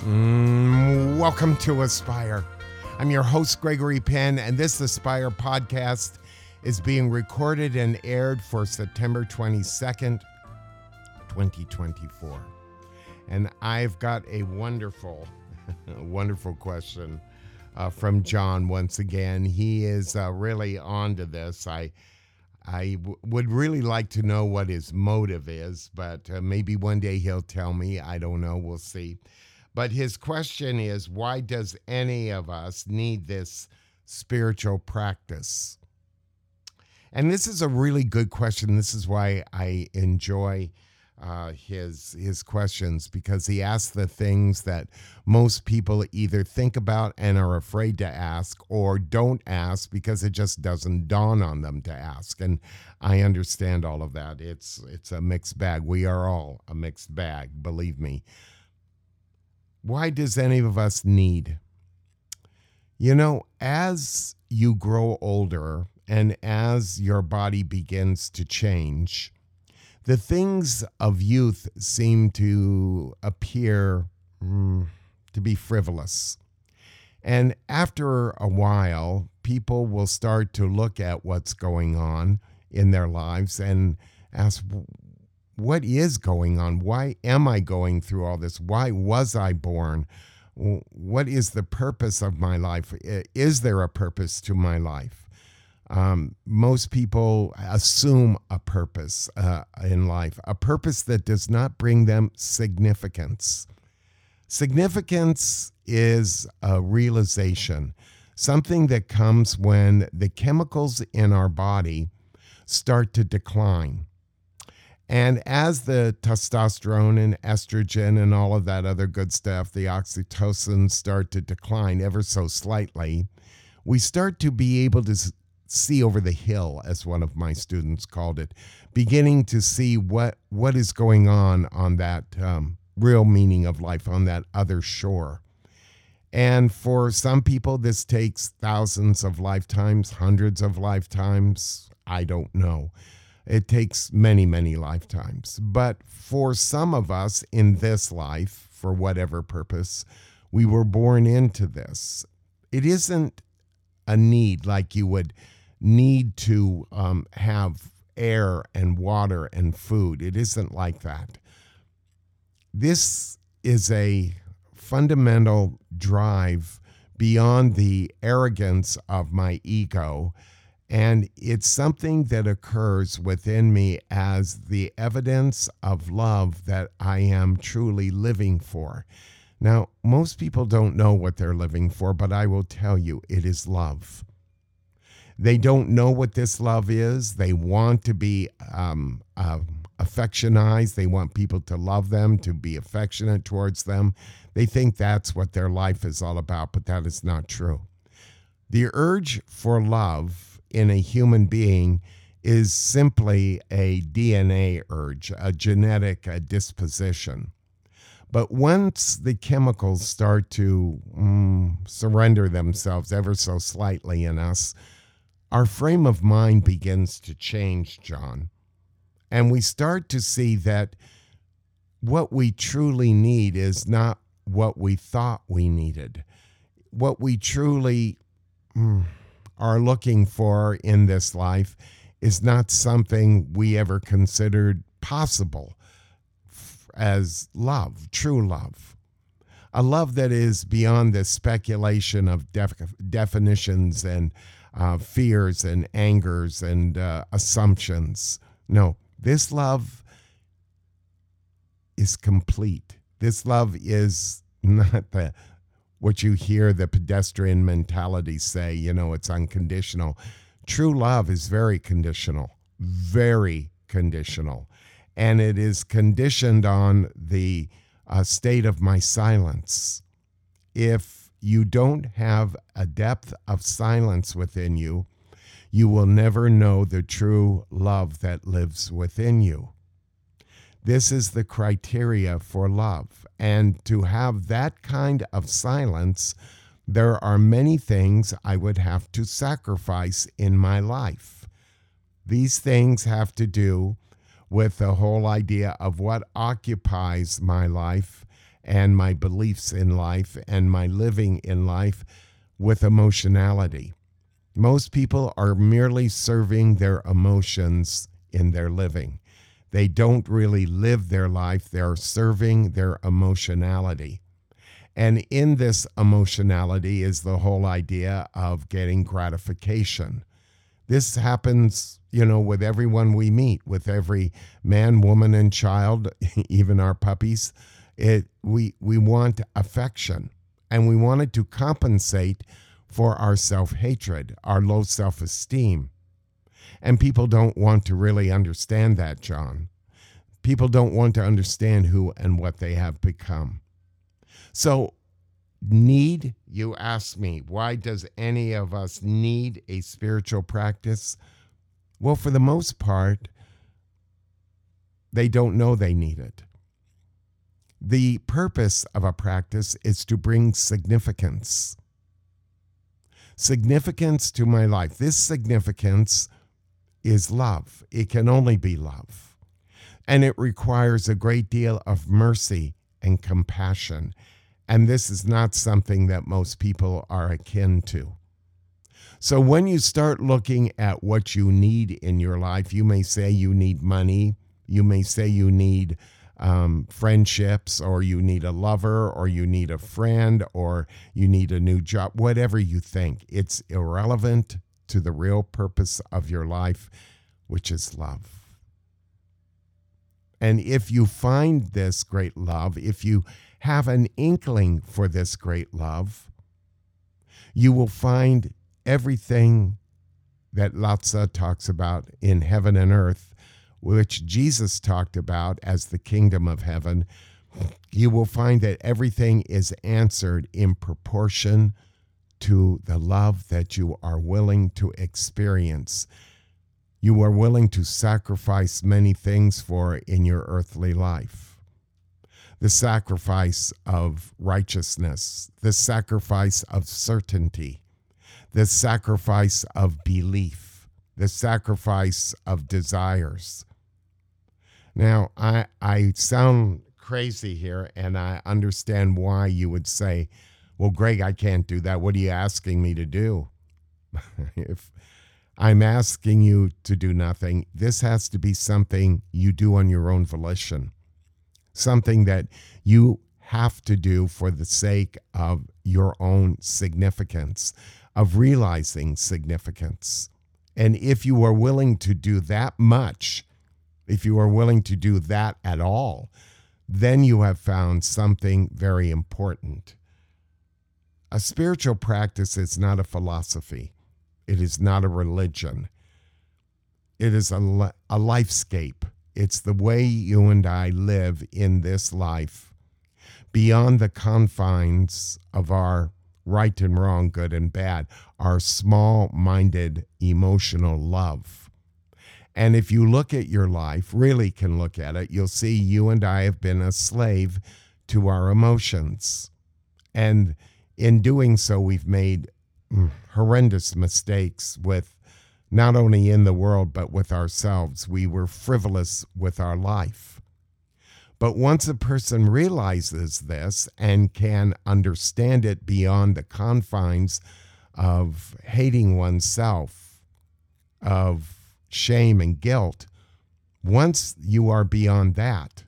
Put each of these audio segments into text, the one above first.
Welcome to Aspire. I'm your host, Gregory Penn, and this Aspire podcast is being recorded and aired for September 22nd, 2024. And I've got a wonderful question from John once again. He is really on to this. I would really like to know what his motive is, but maybe one day he'll tell me. I don't know. We'll see. But his question is, why does any of us need this spiritual practice? And this is a really good question. This is why I enjoy his questions, because he asks the things that most people either think about and are afraid to ask, or don't ask because it just doesn't dawn on them to ask. And I understand all of that. It's a mixed bag. We are all a mixed bag, believe me. Why does any of us need? You know, as you grow older and as your body begins to change, the things of youth seem to appear to be frivolous. And after a while, people will start to look at what's going on in their lives and ask, what is going on? Why am I going through all this? Why was I born? What is the purpose of my life? Is there a purpose to my life? Most people assume a purpose in life, a purpose that does not bring them significance. Significance is a realization, something that comes when the chemicals in our body start to decline. And as the testosterone and estrogen and all of that other good stuff, the oxytocin, start to decline ever so slightly, we start to be able to see over the hill, as one of my students called it, beginning to see what is going on that real meaning of life, on that other shore. And for some people, this takes thousands of lifetimes, hundreds of lifetimes, I don't know. It takes many, many lifetimes. But for some of us in this life, for whatever purpose, we were born into this. It isn't a need like you would need to have air and water and food. It isn't like that. This is a fundamental drive beyond the arrogance of my ego. And it's something that occurs within me as the evidence of love that I am truly living for. Now, most people don't know what they're living for, but I will tell you, it is love. They don't know what this love is. They want to be affectionized. They want people to love them, to be affectionate towards them. They think that's what their life is all about, but that is not true. The urge for love in a human being is simply a DNA urge, a genetic disposition. But once the chemicals start to surrender themselves ever so slightly in us, our frame of mind begins to change, John. And we start to see that what we truly need is not what we thought we needed. What we truly are looking for in this life is not something we ever considered possible as love, true love. A love that is beyond the speculation of definitions and fears and angers and assumptions. No, this love is complete. This love is not what you hear the pedestrian mentality say, it's unconditional. True love is very conditional. And it is conditioned on the state of my silence. If you don't have a depth of silence within you, you will never know the true love that lives within you. This is the criteria for love. And to have that kind of silence, there are many things I would have to sacrifice in my life. These things have to do with the whole idea of what occupies my life and my beliefs in life and my living in life with emotionality. Most people are merely serving their emotions in their living. They don't really live their life. They're serving their emotionality. And in this emotionality is the whole idea of getting gratification. This happens, with everyone we meet, with every man, woman, and child, even our puppies. We want affection, and we want it to compensate for our self-hatred, our low self-esteem. And people don't want to really understand that, John. People don't want to understand who and what they have become. So, you ask me, why does any of us need a spiritual practice? Well, for the most part, they don't know they need it. The purpose of a practice is to bring significance to my life. This significance is love. It can only be love. And it requires a great deal of mercy and compassion. And this is not something that most people are akin to. So when you start looking at what you need in your life, you may say you need money. You may say you need friendships, or you need a lover, or you need a friend, or you need a new job, whatever you think. It's irrelevant to the real purpose of your life, which is love. And if you find this great love, if you have an inkling for this great love, you will find everything that Lao Tzu talks about in heaven and earth, which Jesus talked about as the kingdom of heaven. You will find that everything is answered in proportion to the love that you are willing to experience. You are willing to sacrifice many things for in your earthly life. The sacrifice of righteousness, the sacrifice of certainty, the sacrifice of belief, the sacrifice of desires. Now, I sound crazy here, and I understand why you would say, well, Greg, I can't do that. What are you asking me to do? If I'm asking you to do nothing, this has to be something you do on your own volition, something that you have to do for the sake of your own significance, of realizing significance. And if you are willing to do that much, if you are willing to do that at all, then you have found something very important. A spiritual practice is not a philosophy. It is not a religion. It is a lifescape. It's the way you and I live in this life, beyond the confines of our right and wrong, good and bad, our small-minded emotional love. And if you look at your life, really can look at it, you'll see you and I have been a slave to our emotions. And in doing so, we've made horrendous mistakes with not only in the world, but with ourselves. We were frivolous with our life. But once a person realizes this and can understand it beyond the confines of hating oneself, of shame and guilt, once you are beyond that,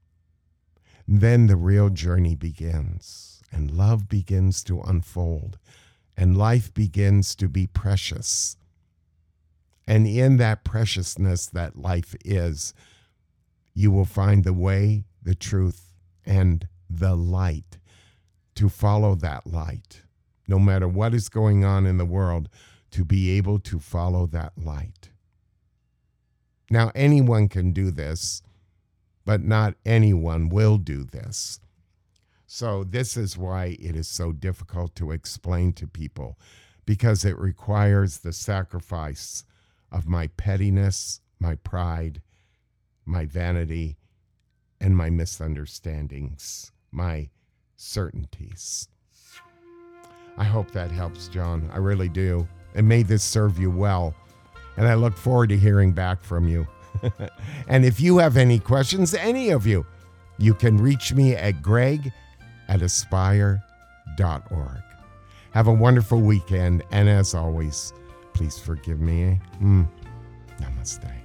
then the real journey begins, and love begins to unfold, and life begins to be precious. And in that preciousness that life is, you will find the way, the truth, and the light, to follow that light. No matter what is going on in the world, to be able to follow that light. Now, anyone can do this, but not anyone will do this. So this is why it is so difficult to explain to people, because it requires the sacrifice of my pettiness, my pride, my vanity, and my misunderstandings, my certainties. I hope that helps, John. I really do. And may this serve you well. And I look forward to hearing back from you. And if you have any questions, any of you, you can reach me at greg at aspire.org. Have a wonderful weekend, and as always, please forgive me. Namaste.